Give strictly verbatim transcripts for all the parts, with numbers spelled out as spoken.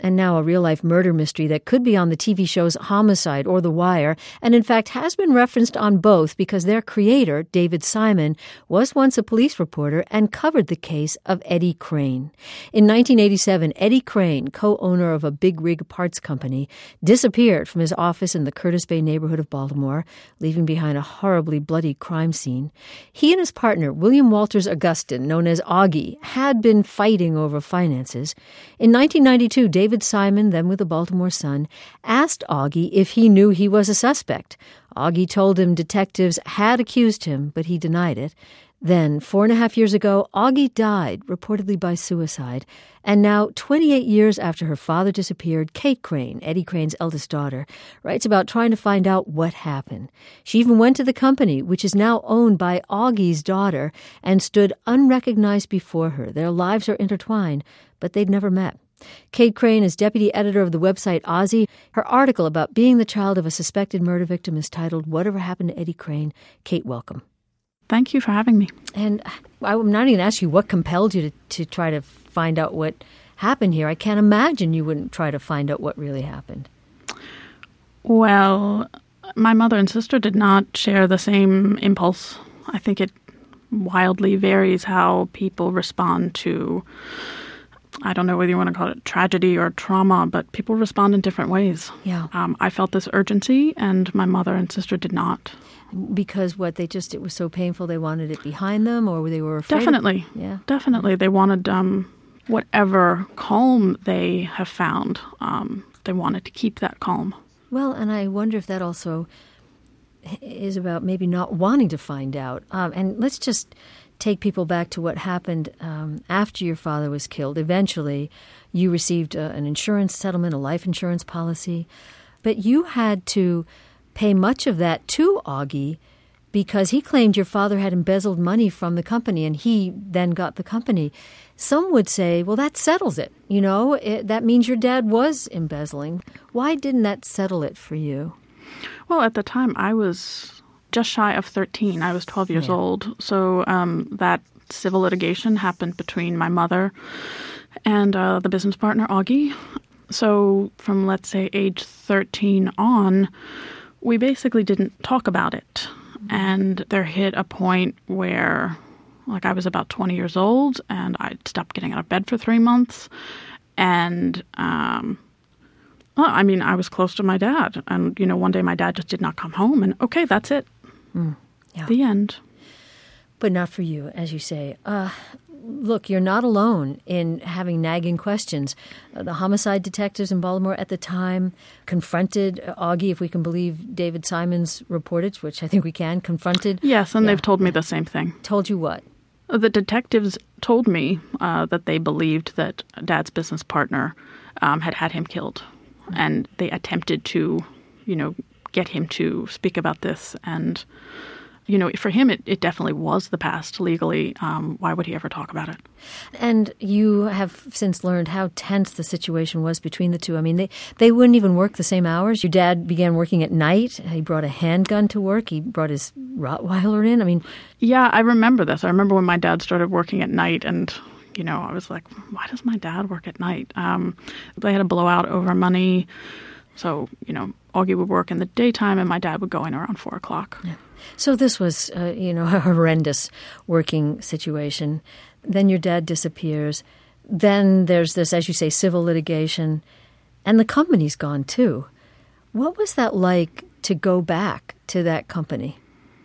and now a real-life murder mystery that could be on the T V shows Homicide or The Wire, and in fact has been referenced on both because their creator, David Simon, was once a police reporter and covered the case of Eddie Crane. In nineteen eighty-seven, Eddie Crane, co-owner of a big rig parts company, disappeared from his office in the Curtis Bay neighborhood of Baltimore, leaving behind a horribly bloody crime scene. He and his partner, William Walters Augustin, known as Augie, had been fighting over finances. In nineteen ninety-two, David Simon, then with the Baltimore Sun, asked Augie if he knew he was a suspect. Augie told him detectives had accused him, but he denied it. Then, four and a half years ago, Augie died, reportedly by suicide. And now, twenty-eight years after her father disappeared, Kate Crane, Eddie Crane's eldest daughter, writes about trying to find out what happened. She even went to the company, which is now owned by Augie's daughter, and stood unrecognized before her. Their lives are intertwined, but they'd never met. Kate Crane is deputy editor of the website Ozzy. Her article about being the child of a suspected murder victim is titled, Whatever Happened to Eddie Crane? Kate, welcome. Thank you for having me. And I'm not even going to ask you what compelled you to, to try to find out what happened here. I can't imagine you wouldn't try to find out what really happened. Well, my mother and sister did not share the same impulse. I think it wildly varies how people respond to, I don't know whether you want to call it tragedy or trauma, but people respond in different ways. Yeah. Um, I felt this urgency, and my mother and sister did not. Because what, they just, it was so painful they wanted it behind them, or they were afraid? Definitely. Of, yeah. Definitely. They wanted um, whatever calm they have found. Um, they wanted to keep that calm. Well, and I wonder if that also is about maybe not wanting to find out. Um, and let's just take people back to what happened um, after your father was killed. Eventually, you received a, an insurance settlement, a life insurance policy, but you had to pay much of that to Augie because he claimed your father had embezzled money from the company and he then got the company. Some would say, well, that settles it. You know, it, that means your dad was embezzling. Why didn't that settle it for you? Well, at the time, I was just shy of thirteen. I was twelve years yeah. old. So um, that civil litigation happened between my mother and uh, the business partner, Augie. So from, let's say, age thirteen on, we basically didn't talk about it. And there hit a point where, like, I was about twenty years old, and I'd stopped getting out of bed for three months. And, um, well, I mean, I was close to my dad. And, you know, one day my dad just did not come home. And, okay, that's it. Mm, yeah. The end. But not for you, as you say. Uh, look, you're not alone in having nagging questions. Uh, the homicide detectives in Baltimore at the time confronted Augie, if we can believe David Simon's reportage, which I think we can, confronted. Yes, and yeah, they've told me yeah. the same thing. Told you what? The detectives told me uh, that they believed that Dad's business partner um, had had him killed. Mm-hmm. And they attempted to, you know, get him to speak about this. And, you know, for him, it, it definitely was the past legally. Um, why would he ever talk about it? And you have since learned how tense the situation was between the two. I mean, they, they wouldn't even work the same hours. Your dad began working at night. He brought a handgun to work. He brought his Rottweiler in. I mean... Yeah, I remember this. I remember when my dad started working at night, and, you know, I was like, why does my dad work at night? Um, they had a blowout over money. So, you know, Augie would work in the daytime, and my dad would go in around four o'clock. Yeah. So this was, uh, you know, a horrendous working situation. Then your dad disappears. Then there's this, as you say, civil litigation. And the company's gone, too. What was that like to go back to that company?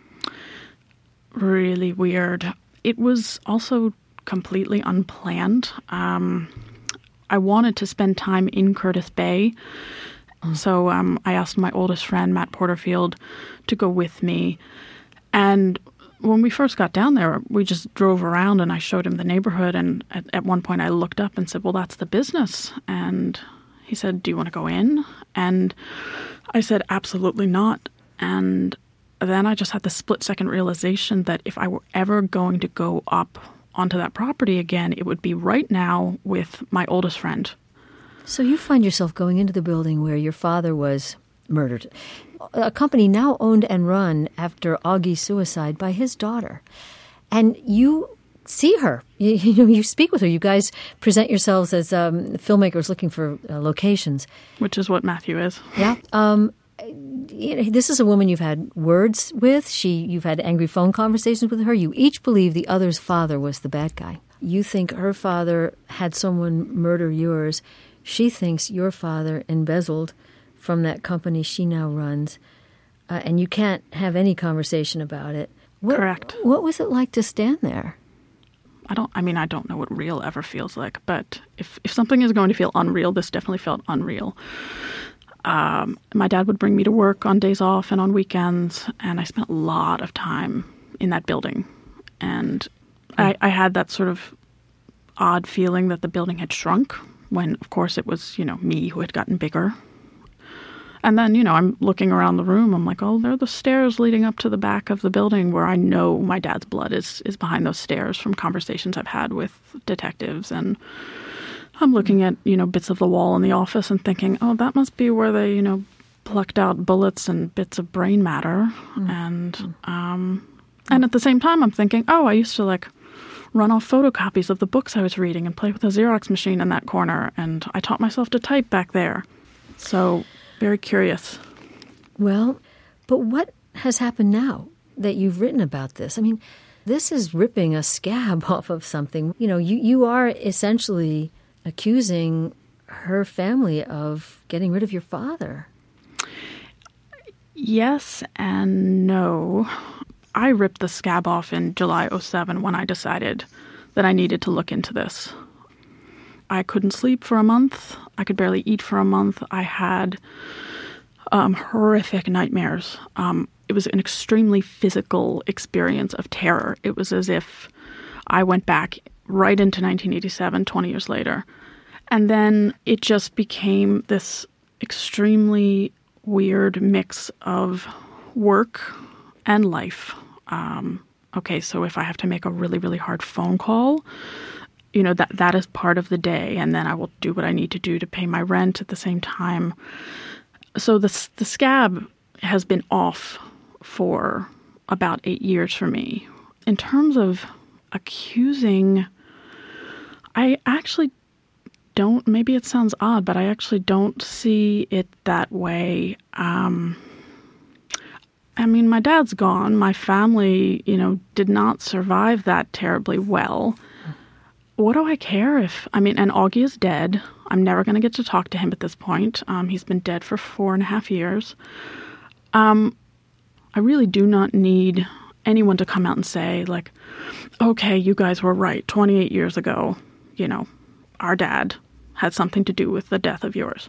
Really weird. It was also completely unplanned. Um, I wanted to spend time in Curtis Bay. So um, I asked my oldest friend, Matt Porterfield, to go with me. And when we first got down there, we just drove around and I showed him the neighborhood. And at, at one point I looked up and said, well, that's the business. And he said, do you want to go in? And I said, absolutely not. And then I just had the split-second realization that if I were ever going to go up onto that property again, it would be right now with my oldest friend. So you find yourself going into the building where your father was murdered, a company now owned and run after Augie's suicide by his daughter. And you see her. You, you know, you speak with her. You guys present yourselves as um, filmmakers looking for uh, locations. Which is what Matthew is. Yeah. Um, you know, this is a woman you've had words with. She, you've had angry phone conversations with her. You each believe the other's father was the bad guy. You think her father had someone murder yours. She thinks your father embezzled from that company she now runs. Uh, and you can't have any conversation about it. What, Correct. What was it like to stand there? I don't, I mean, I don't know what real ever feels like, but if, if something is going to feel unreal, this definitely felt unreal. Um, my dad would bring me to work on days off and on weekends, and I spent a lot of time in that building. And I, I had that sort of odd feeling that the building had shrunk when, of course, it was, you know, me who had gotten bigger. And then, you know, I'm looking around the room. I'm like, oh, there are the stairs leading up to the back of the building where I know my dad's blood is, is behind those stairs from conversations I've had with detectives. And I'm looking at, you know, bits of the wall in the office and thinking, oh, that must be where they, you know, plucked out bullets and bits of brain matter. Mm. And um, and at the same time, I'm thinking, oh, I used to, like, run off photocopies of the books I was reading and play with a Xerox machine in that corner. And I taught myself to type back there. So very curious. Well, but what has happened now that you've written about this? I mean, this is ripping a scab off of something. You know, you, you are essentially accusing her family of getting rid of your father. Yes and no. I ripped the scab off in July oh seven when I decided that I needed to look into this. I couldn't sleep for a month. I could barely eat for a month. I had um, horrific nightmares. Um, it was an extremely physical experience of terror. It was as if I went back right into nineteen eighty-seven, twenty years later. And then it just became this extremely weird mix of work and life. Um, okay, so if I have to make a really, really hard phone call, you know, that that is part of the day, and then I will do what I need to do to pay my rent at the same time. So the, the scab has been off for about eight years for me. In terms of accusing, I actually don't, maybe it sounds odd, but I actually don't see it that way. Um, I mean, my dad's gone. My family, you know, did not survive that terribly well. What do I care if, I mean, and Augie is dead. I'm never going to get to talk to him at this point. Um, he's been dead for four and a half years. Um, I really do not need anyone to come out and say, like, okay, you guys were right. twenty-eight years ago, you know, our dad had something to do with the death of yours.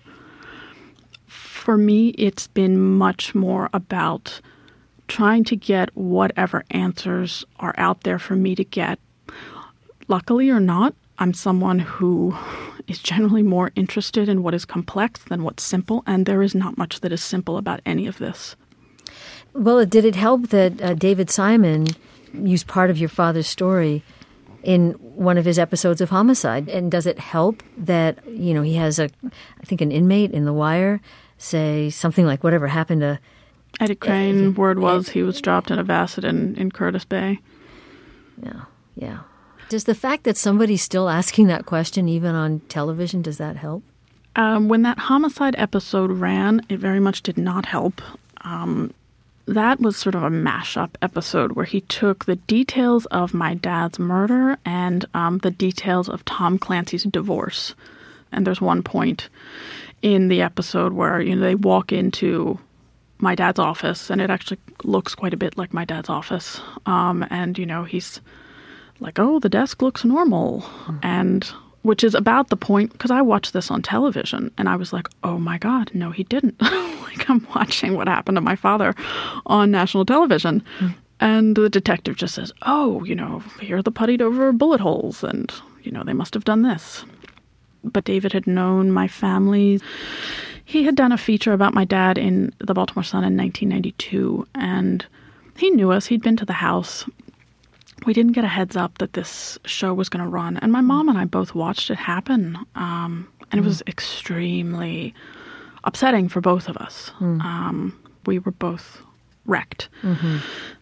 For me, it's been much more about trying to get whatever answers are out there for me to get. Luckily or not, I'm someone who is generally more interested in what is complex than what's simple, and there is not much that is simple about any of this. Well, did it help that uh, David Simon used part of your father's story in one of his episodes of Homicide? And does it help that, you know, he has a, I think an inmate in The Wire say something like whatever happened to Eddie Crane, uh, word was he was dropped in a Bassett in, in Curtis Bay. Yeah, yeah. Does the fact that somebody's still asking that question, even on television, does that help? Um, when that Homicide episode ran, it very much did not help. Um, that was sort of a mashup episode where he took the details of my dad's murder and um, the details of Tom Clancy's divorce. And there's one point in the episode where, you know, they walk into my dad's office, and it actually looks quite a bit like my dad's office. Um, and, you know, he's like, oh, the desk looks normal. Mm-hmm. And which is about the point, because I watched this on television, and I was like, oh my God, no, he didn't. Like, I'm watching what happened to my father on national television. Mm-hmm. And the detective just says, oh, you know, here are the puttied over bullet holes, and, you know, they must have done this. But David had known my family. He had done a feature about my dad in the Baltimore Sun in nineteen ninety-two, and he knew us. He'd been to the house. We didn't get a heads up that this show was going to run, and my mom and I both watched it happen, um, and it was extremely upsetting for both of us. Mm. Um, we were both wrecked. Mm-hmm.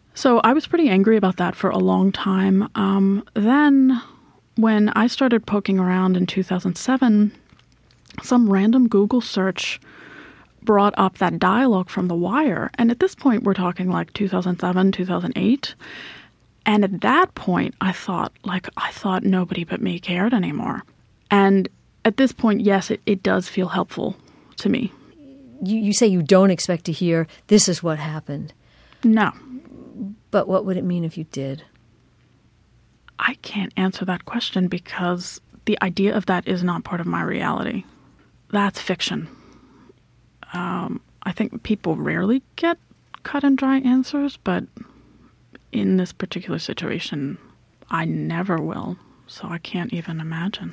So I was pretty angry about that for a long time. Um, then when I started poking around in two thousand seven, some random Google search brought up that dialogue from The Wire. And at this point, we're talking like two thousand seven, two thousand eight. And at that point, I thought, like, I thought nobody but me cared anymore. And at this point, yes, it, it does feel helpful to me. You, you say you don't expect to hear, this is what happened. No. But what would it mean if you did? I can't answer that question because the idea of that is not part of my reality. That's fiction. Um, I think people rarely get cut and dry answers, but in this particular situation, I never will. So I can't even imagine.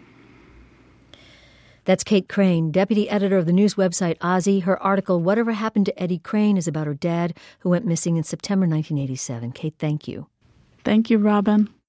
That's Kate Crane, deputy editor of the news website OZY. Her article, Whatever Happened to Eddie Crane, is about her dad, who went missing in September nineteen eighty-seven. Kate, thank you. Thank you, Robin.